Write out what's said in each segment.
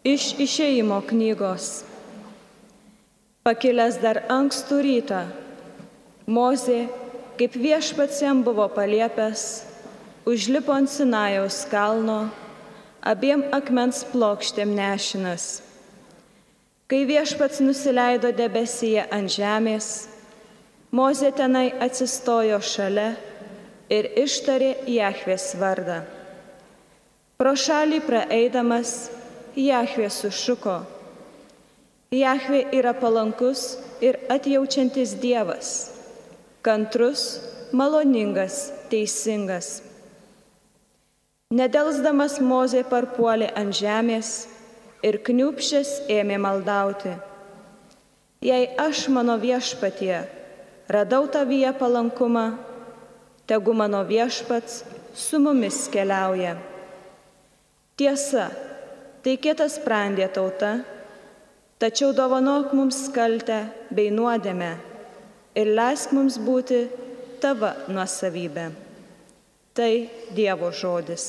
Iš Išėjimo knygos. Pakilęs dar ankstų rytą, Mozė, kaip Viešpats jam buvo paliepęs, užlipo ant Sinajaus kalno, abiem akmens plokštėm nešinas. Kai Viešpats nusileido debesyje ant žemės, Mozė tenai atsistojo šalia ir ištarė Jahvės vardą. Pro šalį praeidamas, Jahvė sušuko: Jahvė yra palankus ir atjaučiantis Dievas, kantrus, maloningas, teisingas. Nedelsdamas Mozė parpuolė ant žemės ir kniūbsčias ėmė maldauti: Jei aš, mano Viešpatie, radau tavyje palankumą, tegu mano Viešpats su mumis keliauja. Tiesa, tai kietasprandė tauta, tačiau dovanok mums kaltę bei nuodėmę ir leisk mums būti tava nuosavybė. Tai Dievo žodis.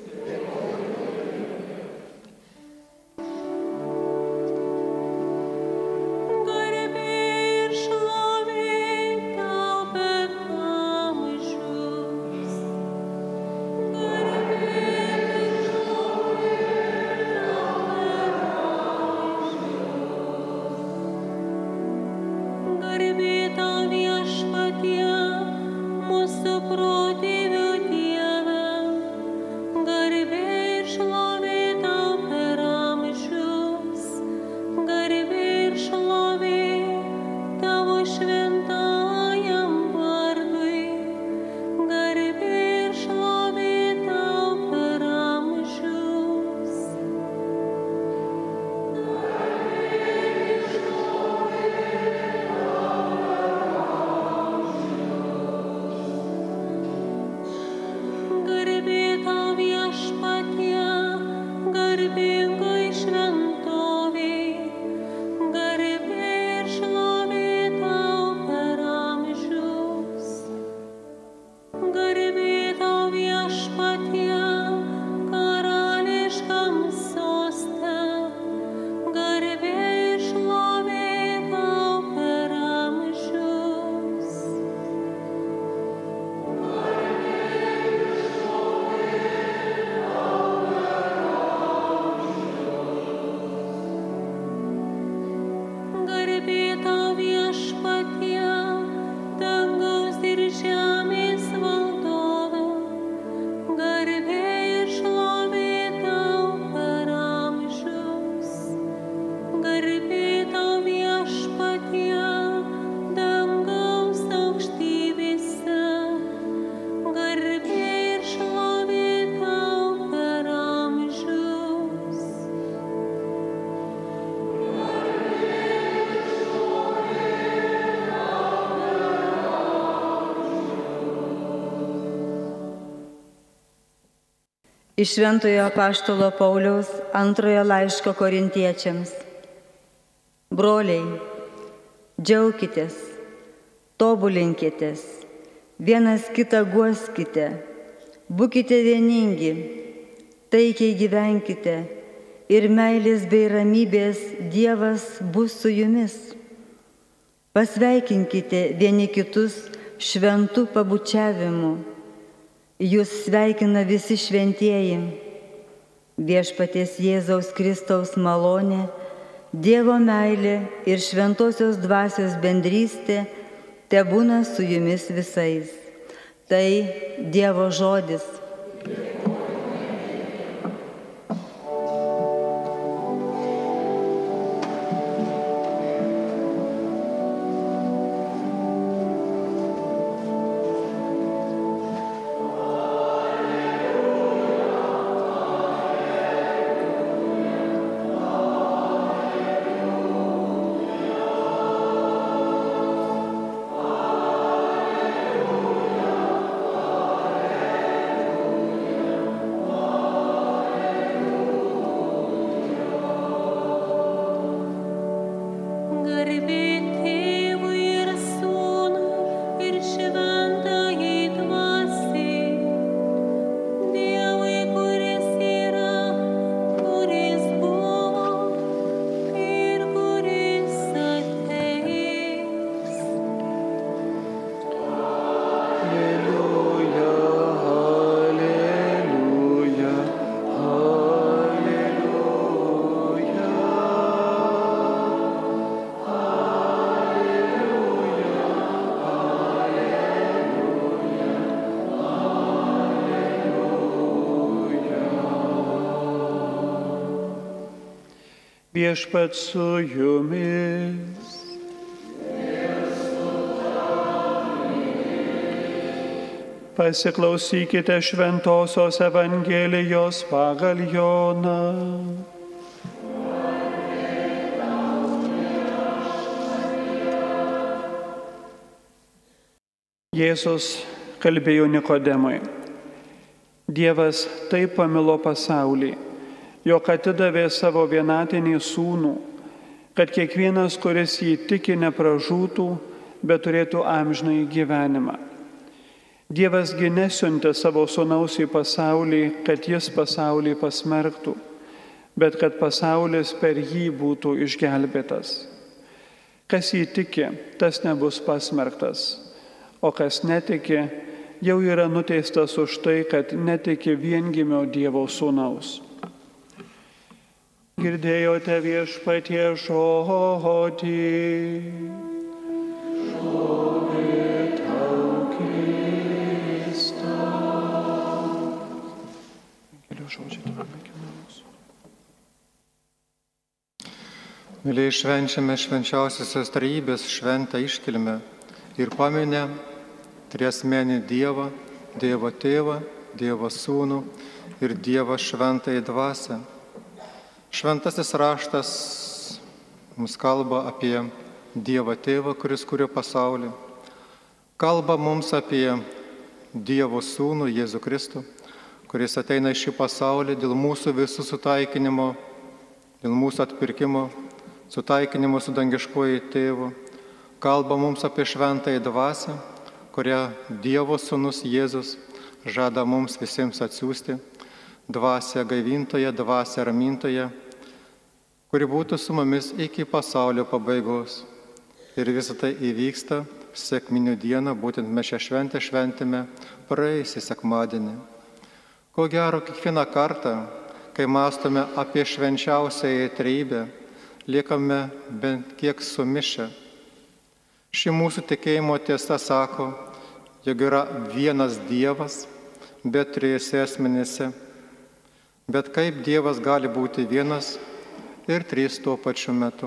Iš Šventojo apaštalo Pauliaus antrojo laiško Korintiečiams. Broliai, džiaukitės, tobulinkitės, vienas kitą guoskite, būkite vieningi, taikiai gyvenkite ir meilės bei ramybės Dievas bus su jumis. Pasveikinkite vieni kitus šventų pabučiavimu. Jūs sveikina visi šventieji. Viešpaties Jėzaus Kristaus malonė, Dievo meilė ir šventosios dvasios bendrystė tebūna su jumis visais. Tai Dievo žodis. Viešpats su jumis. Pasiklausykite Šventosios Evangelijos pagal Joną. Jėzus kalbėjo Nikodemui: Dievas taip pamilo pasaulį, jog atidavė savo vienatinį sūnų, kad kiekvienas, kuris jį tiki, nepražūtų, bet turėtų amžinąjį gyvenimą. Dievasgi nesiuntė savo sūnaus į pasaulį, kad jis pasaulį pasmerktų, bet kad pasaulis per jį būtų išgelbėtas. Kas jį tiki, tas nebus pasmerktas, o kas netiki, jau yra nuteistas už tai, kad netiki viengimio Dievo sūnaus. Girdėjote Viešpaties žodį. Mėlyje, švenčiame švenčiausiosios trejybės šventą iškilmę ir paminę triasmenį Dievą, Dievo Tėvą, Dievo Sūnų ir Dievą Šventąją Dvasią. Šventasis raštas mums kalba apie Dievą Tėvą, kuris kuria pasaulį. Kalba mums apie Dievo Sūnų Jėzų Kristų, kuris ateina į šį pasaulį dėl mūsų visų sutaikinimo, dėl mūsų atpirkimo, sutaikinimo su dangiškuoju Tėvu. Kalba mums apie Šventąją Dvasią, kurią Dievo Sūnus Jėzus žada mums visiems atsiųsti, dvasią gaivintoją, dvasią ramintoją, kuri būtų su mumis iki pasaulio pabaigos. Ir visą tai įvyksta sekminių dieną, būtent mes šią šventę šventėme praėjusį sekmadienį. Ko gero, kiekvieną kartą, kai mąstome apie švenčiausiąją trejybę, liekame bent kiek sumišę. Ši mūsų tikėjimo tiesa sako, jog yra vienas Dievas, bet trijose asmenyse. Bet kaip Dievas gali būti vienas ir trys tuo pačiu metu?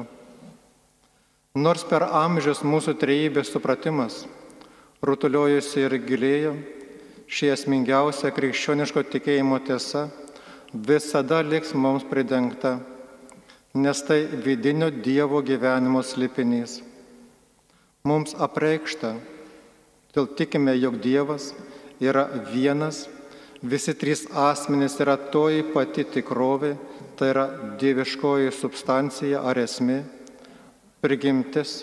Nors per amžius mūsų trejybės supratimas rutuliojosi ir gilėjo, ši esmingiausia krikščioniško tikėjimo tiesa visada liks mums pridengta, nes tai vidinio Dievo gyvenimo slėpinys. Mums apreikšta, todėl tikime, jog Dievas yra vienas, visi trys asmenys yra toji pati tikrovė, tai yra dieviškoji substancija ar esmė, prigimtis.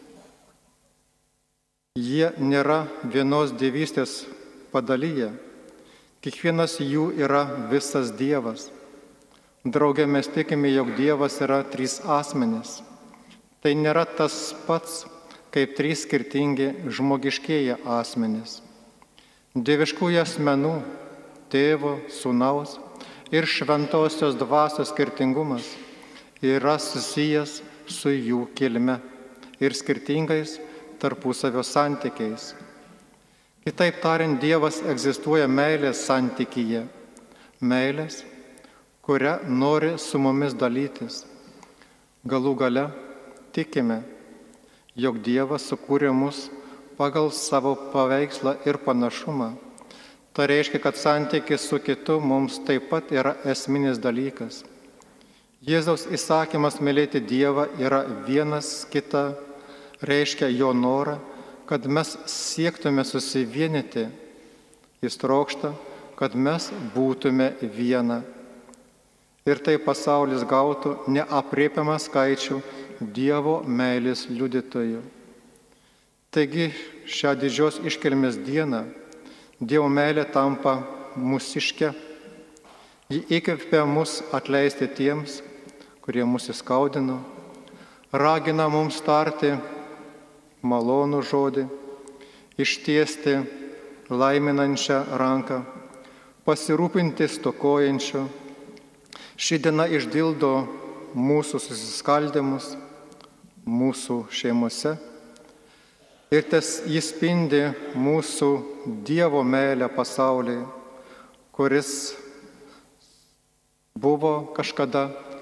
Jie nėra vienos dievystės padalyje, kiekvienas jų yra visas Dievas. Drauge mes tikime, jog Dievas yra trys asmenys. Tai nėra tas pats, kaip trys skirtingi žmogiškieji asmenys. Dieviškųjų asmenų, Tėvo, Sūnaus ir Šventosios Dvasios skirtingumas yra susijęs su jų kilme ir skirtingais tarpusavio santykiais. Kitaip tariant, Dievas egzistuoja meilės santykyje, meilės, kurią nori su mumis dalytis. Galų gale tikime, jog Dievas sukūrė mus pagal savo paveikslą ir panašumą. Tai reiškia, kad santykis su kitu mums taip pat yra esminis dalykas. Jėzaus įsakymas mylėti Dievą yra vienas kitą, reiškia jo norą, kad mes siektume susivienyti. Jis trokšta, kad mes būtume viena. Ir tai pasaulis gautų neaprėpiamą skaičių Dievo meilės liudytojų. Taigi šią didžios iškilmės dieną Dievo meilė tampa mūsiške. Ji įkvepia mus atleisti tiems, kurie mus įskaudino, ragina mums tarti malonų žodį, ištiesti laiminančią ranką, pasirūpinti stokojančiu. Ši diena išdildo mūsų susiskaldymus, mūsų šeimose ir jis spindi mūsų Dievo meilę pasaulyje, kuris buvo kažkada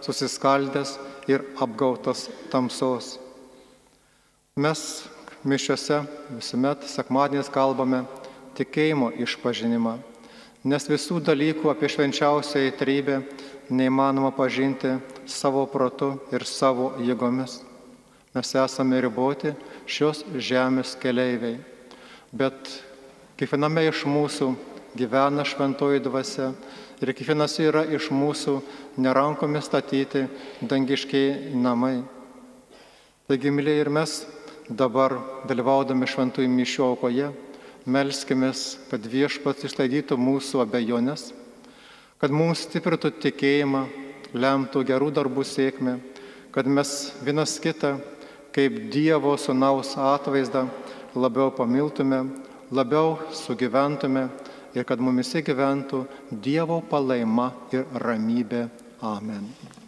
susiskaldęs ir apgautas tamsos. Mes mišiose visuomet sekmadieniais kalbame tikėjimo išpažinimą, nes visų dalykų apie švenčiausiąją trejybę neįmanoma pažinti savo protu ir savo jėgomis. Mes esame riboti šios žemės keleiviai, bet kiekviename iš mūsų gyvena šventoji dvasia ir kiekvienas yra iš mūsų nerankomis statyti dangiškiai namai. Taigi, mylėjai, ir mes dabar, dalyvaudami šventųjų mišių aukoje, melskimės, kad Viešpats išsklaidytų mūsų abejonės, kad mums stiprintų tikėjimą, lemtų gerų darbų sėkmę, kad mes vienas kitą kaip Dievo Sūnaus atvaizdą labiau pamiltume, labiau sugyventume ir kad mumise gyventų Dievo palaima ir ramybė. Amen.